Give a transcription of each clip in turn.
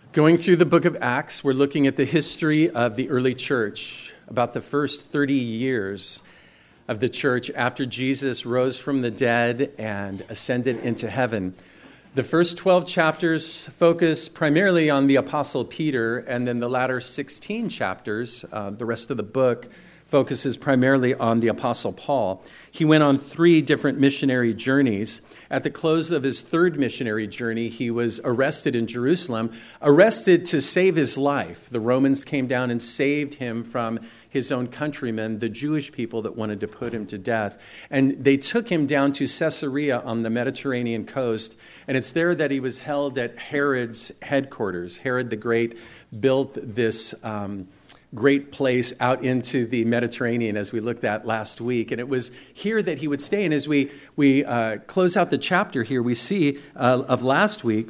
Going through the book of Acts, we're looking at the history of the early church, about the first 30 years of the church after Jesus rose from the dead and ascended into heaven. The first 12 chapters focus primarily on the Apostle Peter, and then the latter 16 chapters, the rest of the book, focuses primarily on the Apostle Paul. He went on 3 different missionary journeys. At the close of his 3rd missionary journey, he was arrested in Jerusalem, arrested to save his life. The Romans came down and saved him from his own countrymen, the Jewish people that wanted to put him to death. And they took him down to Caesarea on the Mediterranean coast, and it's there that he was held at Herod's headquarters. Herod the Great built this great place out into the Mediterranean, as we looked at last week. And it was here that he would stay. And as we close out the chapter here, we see of last week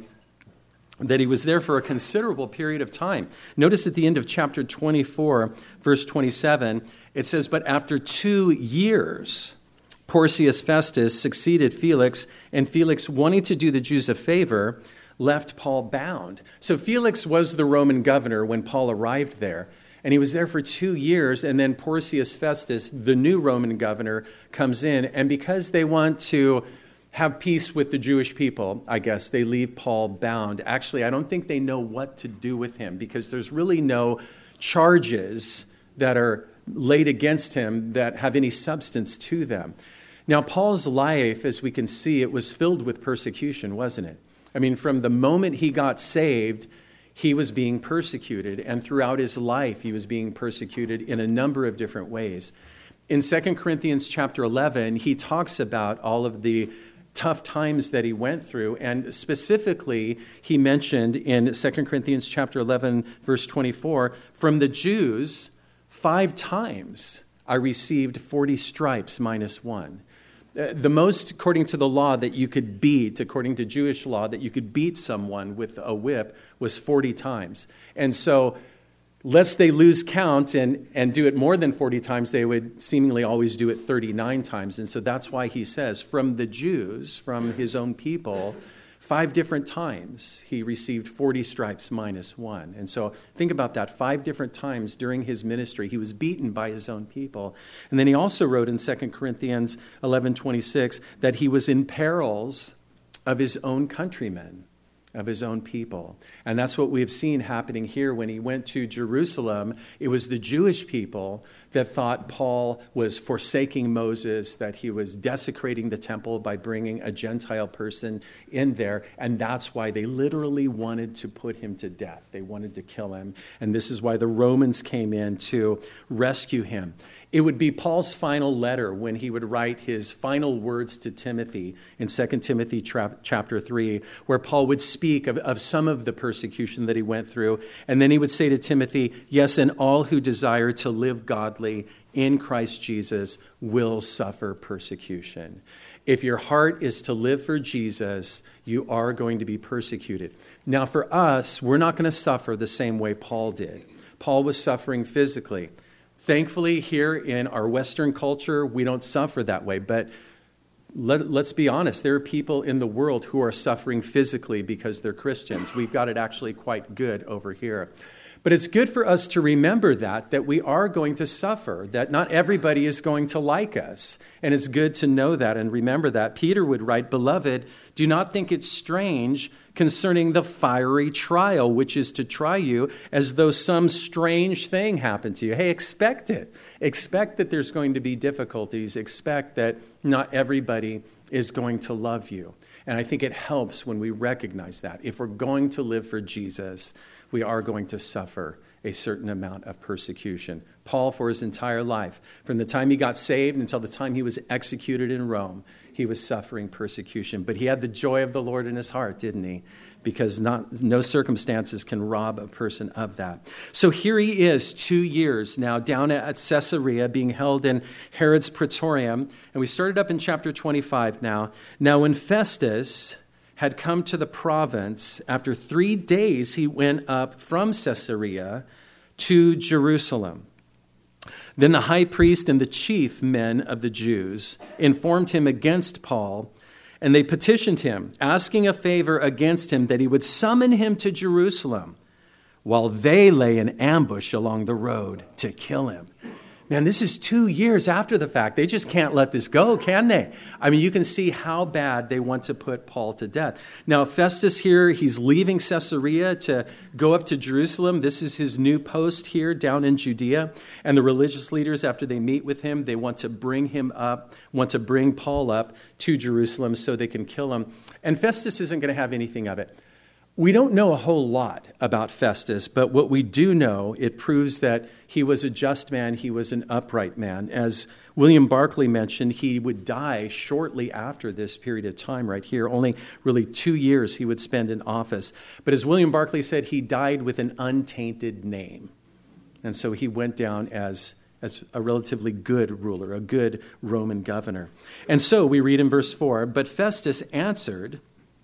that he was there for a considerable period of time. Notice at the end of chapter 24, verse 27, it says, "But after 2 years, Porcius Festus succeeded Felix, and Felix, wanting to do the Jews a favor, left Paul bound." So Felix was the Roman governor when Paul arrived there. And he was there for 2 years, and then Porcius Festus, the new Roman governor, comes in. And because they want to have peace with the Jewish people, I guess, they leave Paul bound. Actually, I don't think they know what to do with him, because there's really no charges that are laid against him that have any substance to them. Now, Paul's life, as we can see, it was filled with persecution, wasn't it? I mean, from the moment he got saved, he was being persecuted, and throughout his life, he was being persecuted in a number of different ways. In 2 Corinthians chapter 11, he talks about all of the tough times that he went through, and specifically, he mentioned in 2 Corinthians chapter 11, verse 24, "From the Jews, 5 times I received 40 stripes minus 1. The most, according to the law, that you could beat, according to Jewish law, that you could beat someone with a whip was 40 times. And so, lest they lose count and do it more than 40 times, they would seemingly always do it 39 times. And so that's why he says, from the Jews, from his own people, 5 different times he received 40 stripes minus 1. And so think about that. 5 different times during his ministry, he was beaten by his own people. And then he also wrote in 2 Corinthians 11:26 that he was in perils of his own countrymen, of his own people. And that's what we have seen happening here when he went to Jerusalem. It was the Jewish people that thought Paul was forsaking Moses, that he was desecrating the temple by bringing a Gentile person in there. And that's why they literally wanted to put him to death. They wanted to kill him. And this is why the Romans came in to rescue him. It would be Paul's final letter when he would write his final words to Timothy in 2 Timothy chapter 3, where Paul would speak of some of the persecution that he went through. And then he would say to Timothy, "Yes, and all who desire to live godly in Christ Jesus will suffer persecution." If your heart is to live for Jesus, you are going to be persecuted. Now, for us, we're not going to suffer the same way Paul did. Paul was suffering physically. Thankfully, here in our Western culture, we don't suffer that way. But let's be honest, there are people in the world who are suffering physically because they're Christians. We've got it actually quite good over here. But it's good for us to remember that we are going to suffer, that not everybody is going to like us. And it's good to know that and remember that. Peter would write, "Beloved, do not think it strange concerning the fiery trial, which is to try you as though some strange thing happened to you." Hey, expect it. Expect that there's going to be difficulties. Expect that not everybody is going to love you. And I think it helps when we recognize that. If we're going to live for Jesus, we are going to suffer a certain amount of persecution. Paul, for his entire life, from the time he got saved until the time he was executed in Rome, he was suffering persecution. But he had the joy of the Lord in his heart, didn't he? Because no circumstances can rob a person of that. So here he is, 2 years now, down at Caesarea, being held in Herod's Praetorium. And we started up in chapter 25 now. Now when Festus had come to the province, after 3 days he went up from Caesarea to Jerusalem. Then the high priest and the chief men of the Jews informed him against Paul, and they petitioned him, asking a favor against him that he would summon him to Jerusalem while they lay in ambush along the road to kill him. Man, this is 2 years after the fact. They just can't let this go, can they? I mean, you can see how bad they want to put Paul to death. Now, Festus here, he's leaving Caesarea to go up to Jerusalem. This is his new post here down in Judea. And the religious leaders, after they meet with him, they want to bring Paul up to Jerusalem so they can kill him. And Festus isn't going to have anything of it. We don't know a whole lot about Festus, but what we do know, it proves that he was a just man, he was an upright man. As William Barclay mentioned, he would die shortly after this period of time right here. Only really 2 years he would spend in office. But as William Barclay said, he died with an untainted name. And so he went down as a relatively good ruler, a good Roman governor. And so we read in verse 4, but Festus answered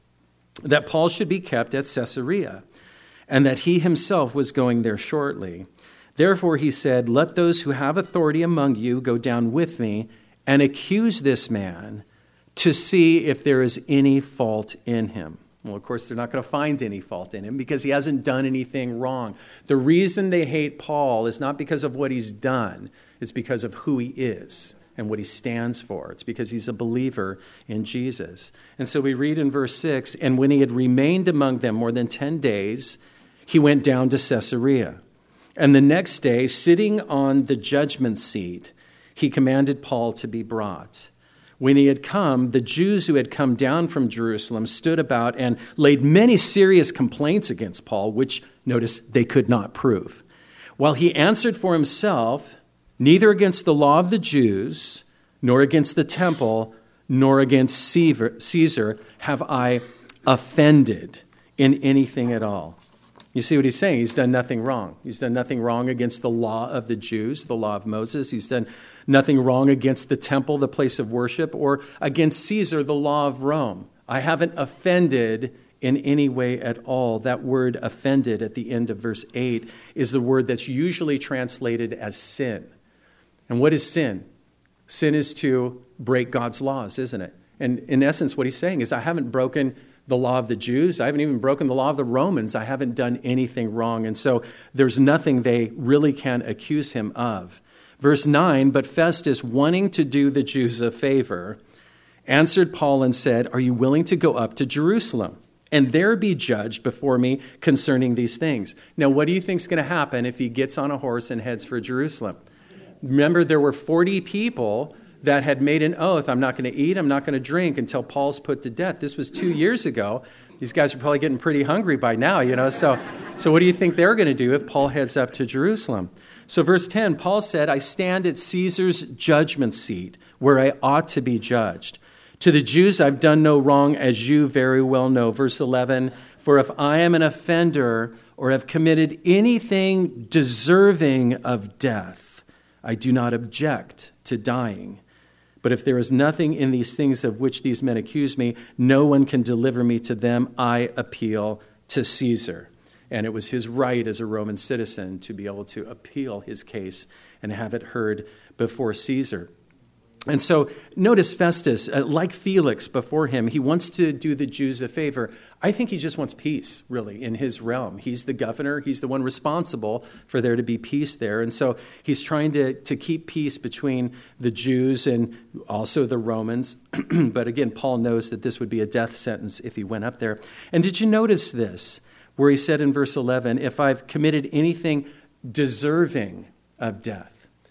that Paul should be kept at Caesarea, and that he himself was going there shortly. Therefore he said, let those who have authority among you go down with me and accuse this man to see if there is any fault in him. Well, of course, they're not going to find any fault in him because he hasn't done anything wrong. The reason they hate Paul is not because of what he's done. It's because of who he is and what he stands for. It's because he's a believer in Jesus. And so we read in verse 6, and when he had remained among them more than 10 days, he went down to Caesarea. And the next day, sitting on the judgment seat, he commanded Paul to be brought. When he had come, the Jews who had come down from Jerusalem stood about and laid many serious complaints against Paul, which, notice, they could not prove. While he answered for himself, neither against the law of the Jews, nor against the temple, nor against Caesar have I offended in anything at all. You see what he's saying? He's done nothing wrong. He's done nothing wrong against the law of the Jews, the law of Moses. He's done nothing wrong against the temple, the place of worship, or against Caesar, the law of Rome. I haven't offended in any way at all. That word offended at the end of verse 8 is the word that's usually translated as sin. And what is sin? Sin is to break God's laws, isn't it? And in essence, what he's saying is, I haven't broken the law of the Jews. I haven't even broken the law of the Romans. I haven't done anything wrong. And so there's nothing they really can accuse him of. Verse 9, but Festus, wanting to do the Jews a favor, answered Paul and said, are you willing to go up to Jerusalem and there be judged before me concerning these things? Now, what do you think is going to happen if he gets on a horse and heads for Jerusalem? Remember, there were 40 people that had made an oath, I'm not going to eat, I'm not going to drink until Paul's put to death. This was 2 years ago. These guys are probably getting pretty hungry by now, So what do you think they're going to do if Paul heads up to Jerusalem? So verse 10, Paul said, I stand at Caesar's judgment seat where I ought to be judged. To the Jews I've done no wrong, as you very well know. Verse 11, for if I am an offender or have committed anything deserving of death, I do not object to dying. But if there is nothing in these things of which these men accuse me, no one can deliver me to them. I appeal to Caesar. And it was his right as a Roman citizen to be able to appeal his case and have it heard before Caesar. And so notice Festus, like Felix before him, he wants to do the Jews a favor. I think he just wants peace, really, in his realm. He's the governor. He's the one responsible for there to be peace there. And so he's trying to keep peace between the Jews and also the Romans. But again, Paul knows that this would be a death sentence if he went up there. And did you notice this, where he said in verse 11, if I've committed anything deserving of death?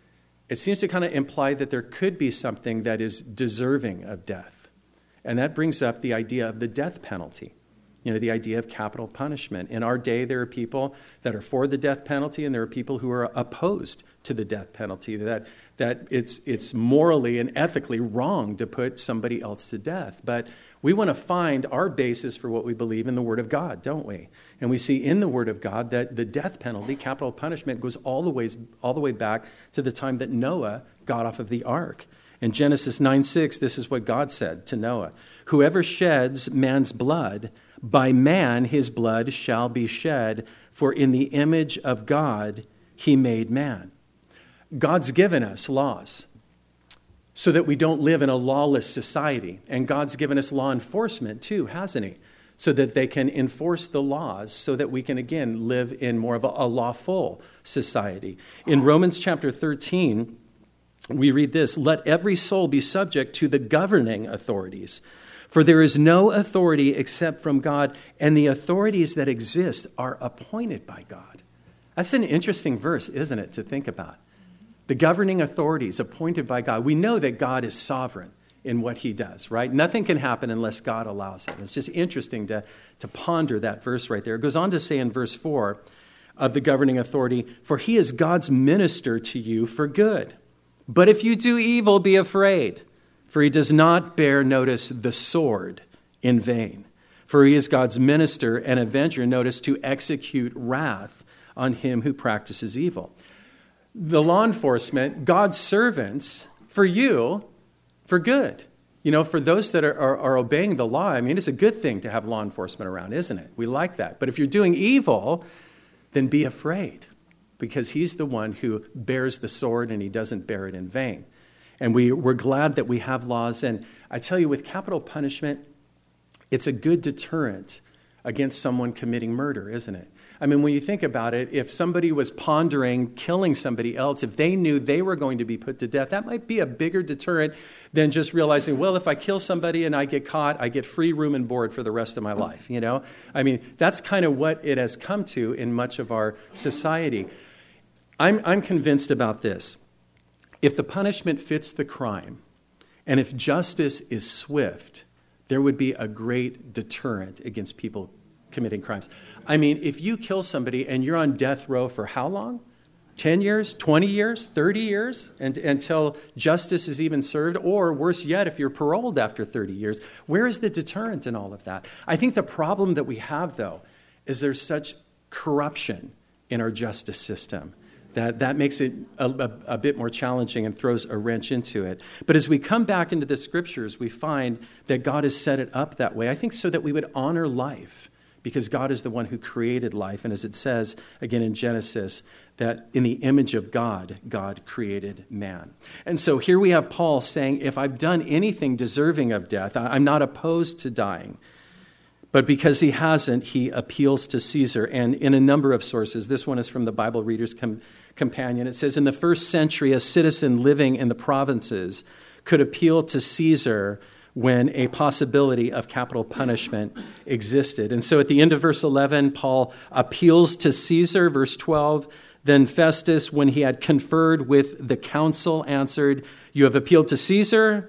It seems to kind of imply that there could be something that is deserving of death. And that brings up the idea of the death penalty, the idea of capital punishment. In our day, there are people that are for the death penalty, and there are people who are opposed to the death penalty, that it's morally and ethically wrong to put somebody else to death. But we want to find our basis for what we believe in the Word of God, don't we? And we see in the Word of God that the death penalty, capital punishment, goes all the way back to the time that Noah got off of the ark. In Genesis 9:6, this is what God said to Noah. Whoever sheds man's blood, by man his blood shall be shed, for in the image of God he made man. God's given us laws so that we don't live in a lawless society. And God's given us law enforcement too, hasn't he? so that they can enforce the laws so that we can, again, live in more of a lawful society. In Romans chapter 13, we read this, "Let every soul be subject to the governing authorities, for there is no authority except from God, and the authorities that exist are appointed by God." That's an interesting verse, isn't it, to think about? The governing authorities appointed by God. We know that God is sovereign in what he does, right? Nothing can happen unless God allows it. It's just interesting to ponder that verse right there. It goes on to say in verse 4 of the governing authority, "For he is God's minister to you for good. But if you do evil, be afraid, for he does not bear, notice, the sword in vain. For he is God's minister and avenger, notice, to execute wrath on him who practices evil." The law enforcement, God's servants, for you, for good. You know, for those that are obeying the law, I mean, it's a good thing to have law enforcement around, isn't it? We like that. But if you're doing evil, then be afraid, because he's the one who bears the sword and he doesn't bear it in vain. And we're glad that we have laws. And I tell you, with capital punishment, it's a good deterrent against someone committing murder, isn't it? I mean, when you think about it, if somebody was pondering killing somebody else, if they knew they were going to be put to death, that might be a bigger deterrent than just realizing, well, if I kill somebody and I get caught, I get free room and board for the rest of my life, you know? I mean, that's kind of what it has come to in much of our society. I'm convinced about this. If the punishment fits the crime, and if justice is swift, there would be a great deterrent against people committing crimes. I mean, if you kill somebody and you're on death row for how long? 10 years, 20 years, 30 years, until justice is even served, or worse yet, if you're paroled after 30 years, where is the deterrent in all of that? I think the problem that we have, though, is there's such corruption in our justice system that makes it a bit more challenging and throws a wrench into it. But as we come back into the scriptures, we find that God has set it up that way, I think, so that we would honor life, because God is the one who created life. And as it says, again in Genesis, that in the image of God, God created man. And so here we have Paul saying, if I've done anything deserving of death, I'm not opposed to dying. But because he hasn't, he appeals to Caesar. And in a number of sources, this one is from the Bible Reader's Companion. It says, in the first century, a citizen living in the provinces could appeal to Caesar when a possibility of capital punishment existed. And so at the end of verse 11, Paul appeals to Caesar. Verse 12, then Festus, when he had conferred with the council, answered, "You have appealed to Caesar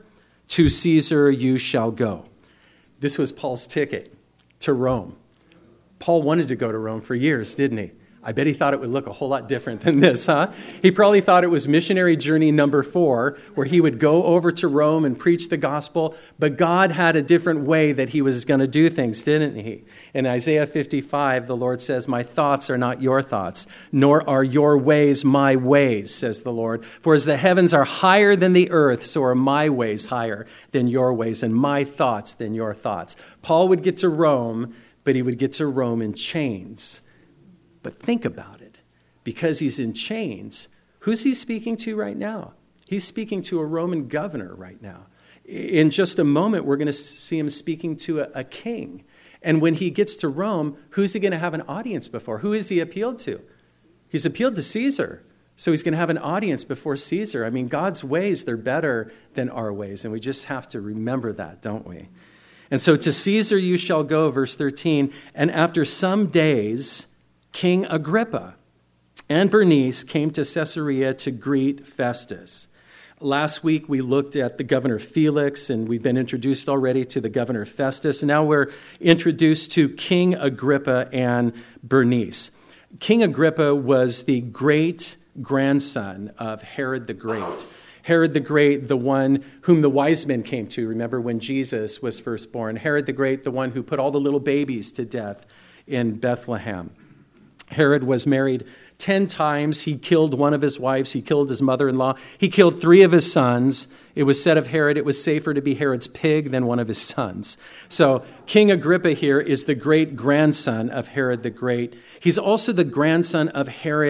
you shall go." This was Paul's ticket to Rome. Paul wanted to go to Rome for years, didn't he? I bet he thought it would look a whole lot different than this, huh? He probably thought it was missionary journey number 4, where he would go over to Rome and preach the gospel, but God had a different way that he was going to do things, didn't he? In Isaiah 55, the Lord says, "My thoughts are not your thoughts, nor are your ways my ways, says the Lord. For as the heavens are higher than the earth, so are my ways higher than your ways, and my thoughts than your thoughts." Paul would get to Rome, but he would get to Rome in chains. But think about it. Because he's in chains, who's he speaking to right now? He's speaking to a Roman governor right now. In just a moment, we're going to see him speaking to a king. And when he gets to Rome, who's he going to have an audience before? Who is he appealed to? He's appealed to Caesar. So he's going to have an audience before Caesar. I mean, God's ways, they're better than our ways. And we just have to remember that, don't we? And so to Caesar you shall go, verse 13. And after some days, King Agrippa and Bernice came to Caesarea to greet Festus. Last week, we looked at the governor Felix, and we've been introduced already to the governor Festus. Now we're introduced to King Agrippa and Bernice. King Agrippa was the great-grandson of Herod the Great. Herod the Great, the one whom the wise men came to, remember when Jesus was first born. Herod the Great, the one who put all the little babies to death in Bethlehem. Herod was married 10 times. He killed one of his wives. He killed his mother-in-law. He killed 3 of his sons. It was said of Herod, it was safer to be Herod's pig than one of his sons. So King Agrippa here is the great-grandson of Herod the Great. He's also the grandson of Herod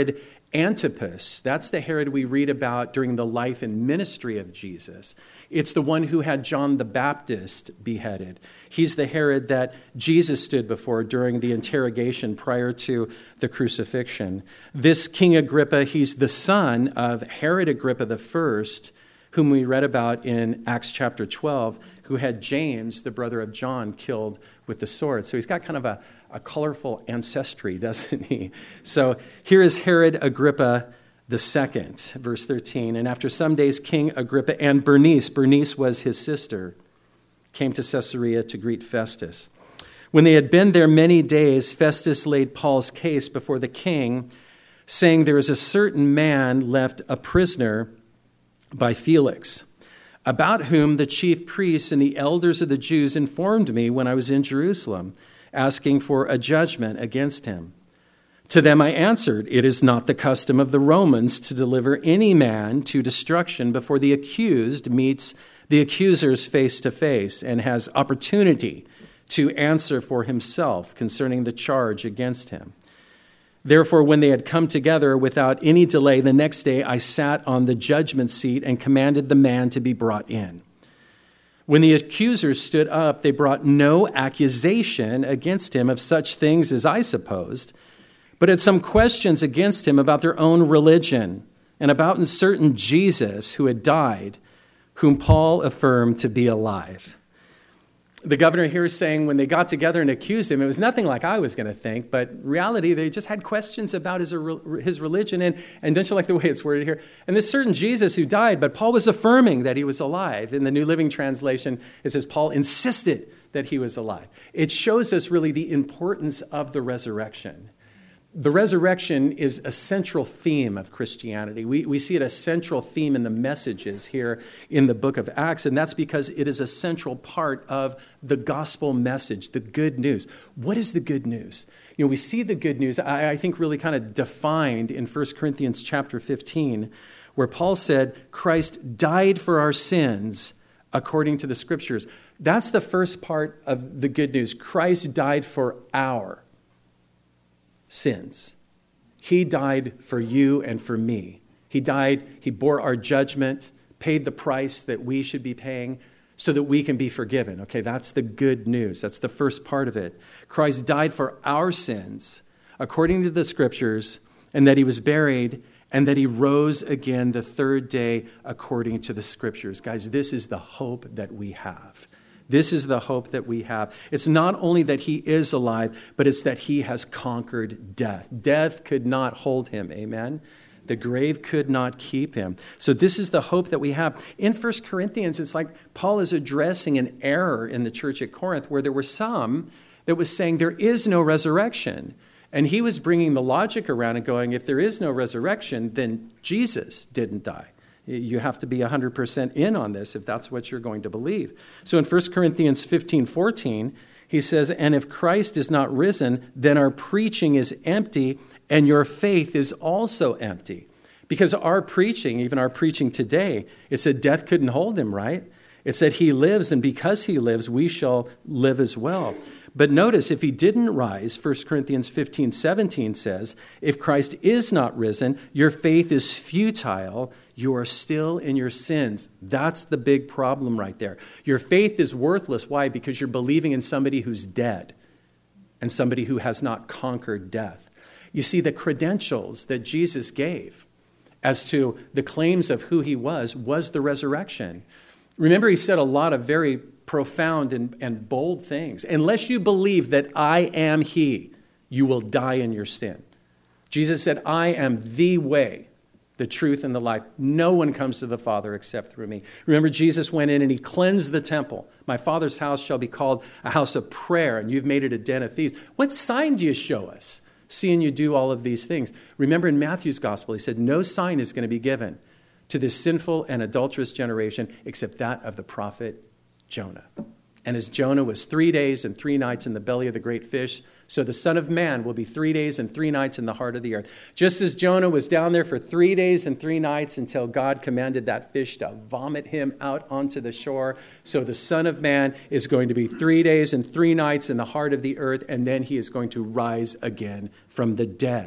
Antipas, that's the Herod we read about during the life and ministry of Jesus. It's the one who had John the Baptist beheaded. He's the Herod that Jesus stood before during the interrogation prior to the crucifixion. This King Agrippa, he's the son of Herod Agrippa I, whom we read about in Acts chapter 12, who had James, the brother of John, killed with the sword. So he's got kind of a colorful ancestry, doesn't he? So here is Herod Agrippa II, verse 13. And after some days, King Agrippa and Bernice was his sister, came to Caesarea to greet Festus. When they had been there many days, Festus laid Paul's case before the king, saying, there is a certain man left a prisoner by Felix, about whom the chief priests and the elders of the Jews informed me when I was in Jerusalem, asking for a judgment against him. To them I answered, it is not the custom of the Romans to deliver any man to destruction before the accused meets the accusers face to face and has opportunity to answer for himself concerning the charge against him. Therefore, when they had come together without any delay, the next day I sat on the judgment seat and commanded the man to be brought in. When the accusers stood up, they brought no accusation against him of such things as I supposed, but had some questions against him about their own religion and about a certain Jesus who had died, whom Paul affirmed to be alive. The governor here is saying when they got together and accused him, it was nothing like I was going to think, but in reality, they just had questions about his religion, and don't you like the way it's worded here? And this certain Jesus who died, but Paul was affirming that he was alive. In the New Living Translation, it says Paul insisted that he was alive. It shows us really the importance of the resurrection. The resurrection is a central theme of Christianity. We see it a central theme in the messages here in the book of Acts, and that's because it is a central part of the gospel message, the good news. What is the good news? You know, we see the good news, I think, really kind of defined in 1 Corinthians chapter 15, where Paul said, Christ died for our sins according to the Scriptures. That's the first part of the good news. Christ died for our sins. He died for you and for me. He died, he bore our judgment, paid the price that we should be paying so that we can be forgiven. Okay, that's the good news. That's the first part of it. Christ died for our sins according to the Scriptures, and that he was buried, and that he rose again the third day according to the Scriptures. Guys, this is the hope that we have. This is the hope that we have. It's not only that he is alive, but it's that he has conquered death. Death could not hold him, amen? The grave could not keep him. So this is the hope that we have. In 1 Corinthians, it's like Paul is addressing an error in the church at Corinth where there were some that was saying there is no resurrection. And he was bringing the logic around and going, if there is no resurrection, then Jesus didn't die. You have to be 100% in on this if that's what you're going to believe. So in 1 Corinthians 15:14, he says, and if Christ is not risen, then our preaching is empty and your faith is also empty. Because our preaching, even our preaching today, it said death couldn't hold him, right? It said he lives, and because he lives, we shall live as well. But notice, if he didn't rise, 1 Corinthians 15:17 says, if Christ is not risen, your faith is futile. You are still in your sins. That's the big problem right there. Your faith is worthless. Why? Because you're believing in somebody who's dead and somebody who has not conquered death. You see, the credentials that Jesus gave as to the claims of who he was the resurrection. Remember, he said a lot of very profound and bold things. Unless you believe that I am he, you will die in your sin. Jesus said, I am the way, the truth, and the life. No one comes to the Father except through me. Remember, Jesus went in and he cleansed the temple. My Father's house shall be called a house of prayer, and you've made it a den of thieves. What sign do you show us, seeing you do all of these things? Remember in Matthew's gospel, he said, no sign is going to be given to this sinful and adulterous generation except that of the prophet Jonah. And as Jonah was 3 days and 3 nights in the belly of the great fish, so the Son of Man will be 3 days and 3 nights in the heart of the earth. Just as Jonah was down there for 3 days and 3 nights until God commanded that fish to vomit him out onto the shore, so the Son of Man is going to be 3 days and 3 nights in the heart of the earth, and then he is going to rise again from the dead.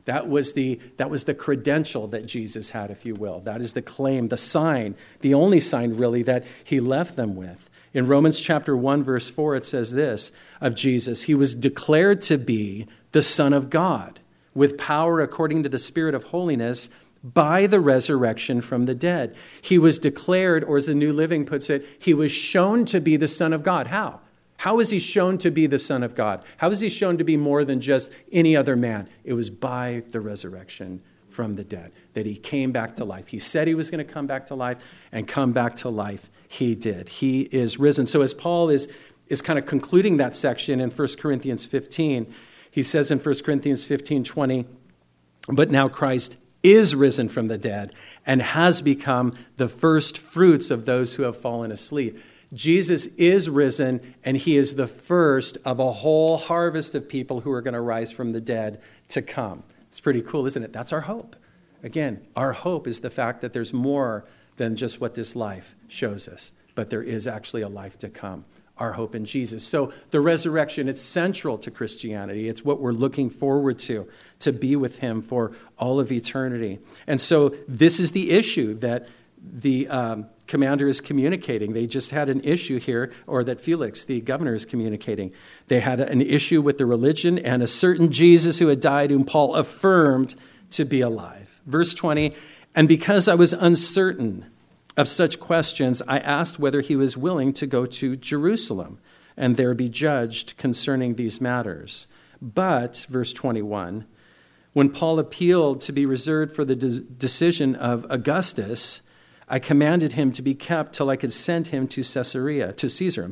That was the credential that Jesus had, if you will. That is the claim, the sign, the only sign really that he left them with. In Romans chapter 1, verse 4, it says this of Jesus: he was declared to be the Son of God with power according to the Spirit of holiness by the resurrection from the dead. He was declared, or as the New Living puts it, he was shown to be the Son of God. How? How is he shown to be the Son of God? How is he shown to be more than just any other man? It was by the resurrection from the dead, that he came back to life. He said he was going to come back to life, and come back to life he did. He is risen. So as Paul is kind of concluding that section in 1 Corinthians 15, he says in 1 Corinthians 15:20, but now Christ is risen from the dead and has become the first fruits of those who have fallen asleep. Jesus is risen, and he is the first of a whole harvest of people who are going to rise from the dead to come. It's pretty cool, isn't it? That's our hope. Again, our hope is the fact that there's more than just what this life shows us, but there is actually a life to come. Our hope in Jesus. So the resurrection, it's central to Christianity. It's what we're looking forward to be with him for all of eternity. And so this is the issue that the commander is communicating. They just had an issue here, or that Felix, the governor, is communicating. They had an issue with the religion and a certain Jesus who had died, whom Paul affirmed to be alive. Verse 20, and because I was uncertain of such questions, I asked whether he was willing to go to Jerusalem and there be judged concerning these matters. But, verse 21, when Paul appealed to be reserved for the decision of Augustus, I commanded him to be kept till I could send him to Caesar.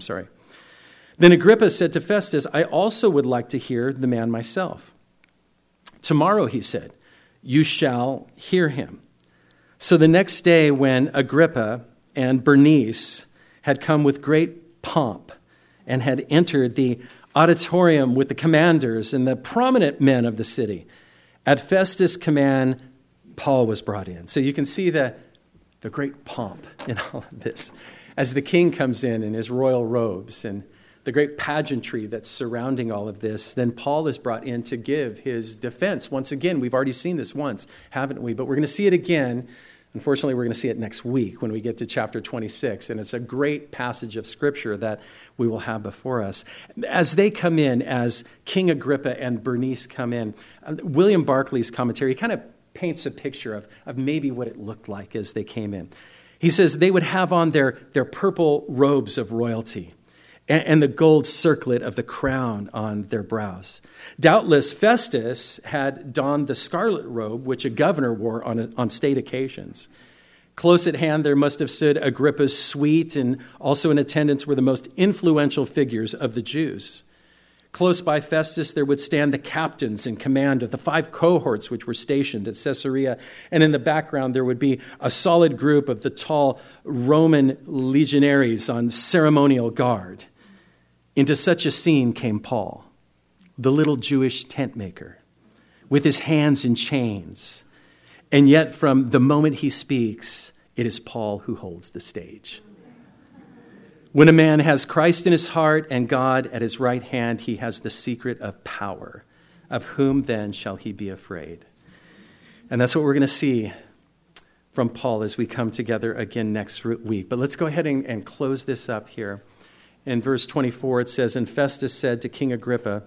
Then Agrippa said to Festus, I also would like to hear the man myself. Tomorrow, he said, you shall hear him. So the next day, when Agrippa and Bernice had come with great pomp and had entered the auditorium with the commanders and the prominent men of the city, at Festus' command, Paul was brought in. So you can see the great pomp in all of this. As the king comes in his royal robes and the great pageantry that's surrounding all of this, then Paul is brought in to give his defense. Once again, we've already seen this once, haven't we? But we're going to see it again. Unfortunately, we're going to see it next week when we get to chapter 26. And it's a great passage of Scripture that we will have before us. As they come in, as King Agrippa and Bernice come in, William Barclay's commentary kind of paints a picture of maybe what it looked like as they came in. He says they would have on their purple robes of royalty and the gold circlet of the crown on their brows. Doubtless, Festus had donned the scarlet robe, which a governor wore on state occasions. Close at hand, there must have stood Agrippa's suite, and also in attendance were the most influential figures of the Jews. Close by Festus, there would stand the captains in command of the 5 cohorts which were stationed at Caesarea. And in the background, there would be a solid group of the tall Roman legionaries on ceremonial guard. Into such a scene came Paul, the little Jewish tent maker, with his hands in chains. And yet, from the moment he speaks, it is Paul who holds the stage. When a man has Christ in his heart and God at his right hand, he has the secret of power. Of whom then shall he be afraid? And that's what we're going to see from Paul as we come together again next week. But let's go ahead and close this up here. In verse 24, it says, and Festus said to King Agrippa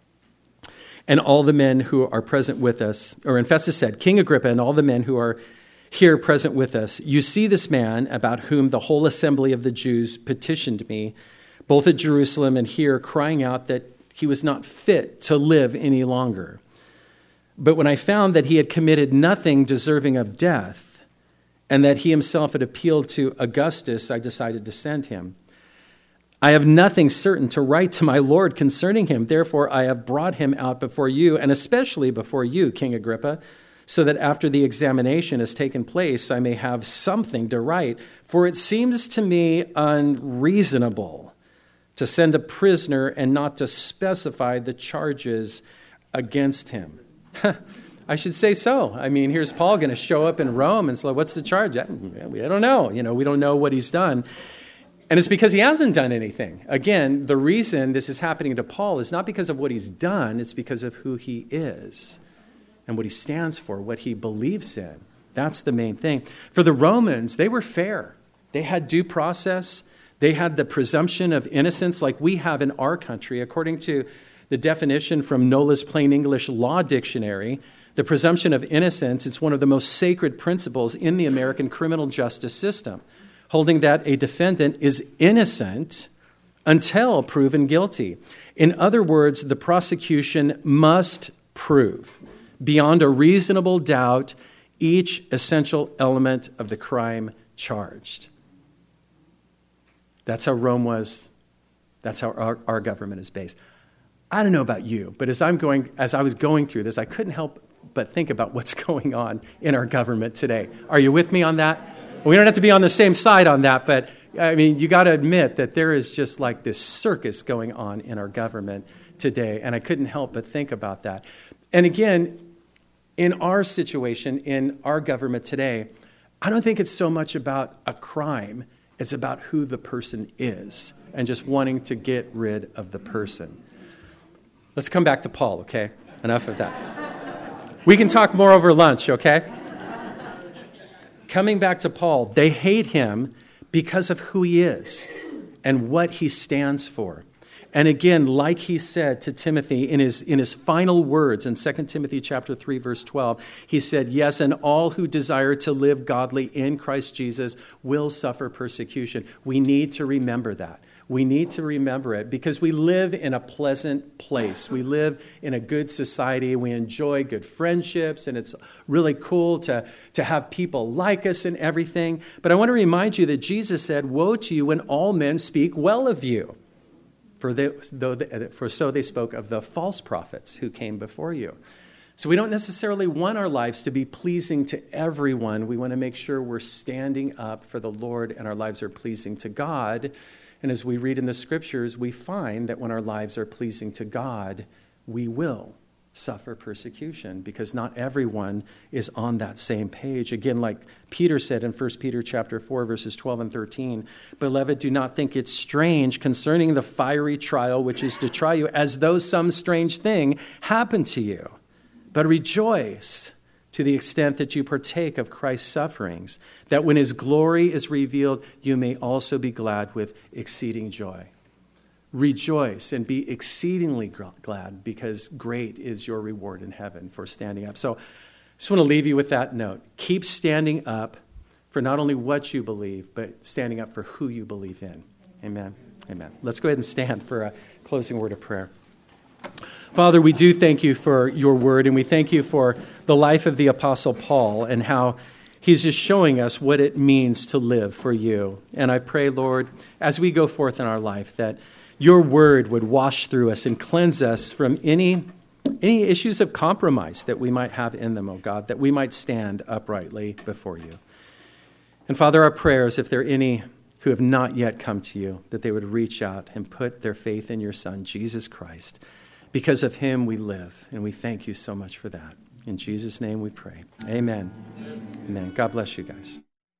and all the men who are present with us, and Festus said, King Agrippa and all the men who are here present with us, you see this man about whom the whole assembly of the Jews petitioned me, both at Jerusalem and here, crying out that he was not fit to live any longer. But when I found that he had committed nothing deserving of death, and that he himself had appealed to Augustus, I decided to send him. I have nothing certain to write to my Lord concerning him. Therefore, I have brought him out before you, and especially before you, King Agrippa, so that after the examination has taken place, I may have something to write. For it seems to me unreasonable to send a prisoner and not to specify the charges against him. I should say so. I mean, here's Paul going to show up in Rome and say, what's the charge? I don't know. We don't know what he's done. And it's because he hasn't done anything. Again, the reason this is happening to Paul is not because of what he's done, it's because of who he is. and what he stands for, what he believes in. That's the main thing. For the Romans, they were fair. They had due process. They had the presumption of innocence like we have in our country. According to the definition from Nola's Plain English Law Dictionary, the presumption of innocence is one of the most sacred principles in the American criminal justice system, holding that a defendant is innocent until proven guilty. In other words, the prosecution must prove beyond a reasonable doubt each essential element of the crime charged. That's how Rome was. That's how our government is based. I don't know about you, but as I was going through this, I couldn't help but think about what's going on in our government today. Are you with me on that? We don't have to be on the same side on that, but I mean, you got to admit that there is just like this circus going on in our government today, and I couldn't help but think about that. And again, in our situation, in our government today, I don't think it's so much about a crime. It's about who the person is and just wanting to get rid of the person. Let's come back to Paul, okay? Enough of that. We can talk more over lunch, okay? Coming back to Paul, they hate him because of who he is and what he stands for. And again, like he said to Timothy in his final words in 2 Timothy chapter 3, verse 12, he said, yes, and all who desire to live godly in Christ Jesus will suffer persecution. We need to remember that. We need to remember it because we live in a pleasant place. We live in a good society. We enjoy good friendships, and it's really cool to have people like us and everything. But I want to remind you that Jesus said, woe to you when all men speak well of you. For so they spoke of the false prophets who came before you. So we don't necessarily want our lives to be pleasing to everyone. We want to make sure we're standing up for the Lord and our lives are pleasing to God. And as we read in the scriptures, we find that when our lives are pleasing to God, we will suffer persecution because not everyone is on that same page. Again, like Peter said in 1 Peter chapter 4, verses 12 and 13, beloved, do not think it strange concerning the fiery trial which is to try you as though some strange thing happened to you, but rejoice to the extent that you partake of Christ's sufferings, that when his glory is revealed, you may also be glad with exceeding joy. Rejoice and be exceedingly glad because great is your reward in heaven for standing up. So I just want to leave you with that note. Keep standing up for not only what you believe, but standing up for who you believe in. Amen. Amen. Let's go ahead and stand for a closing word of prayer. Father, we do thank you for your word, and we thank you for the life of the Apostle Paul and how he's just showing us what it means to live for you. And I pray, Lord, as we go forth in our life, that your word would wash through us and cleanse us from any issues of compromise that we might have in them, oh God, that we might stand uprightly before you. And Father, our prayers, if there are any who have not yet come to you, that they would reach out and put their faith in your Son, Jesus Christ. Because of him we live, and we thank you so much for that. In Jesus' name we pray. Amen. Amen. God bless you guys.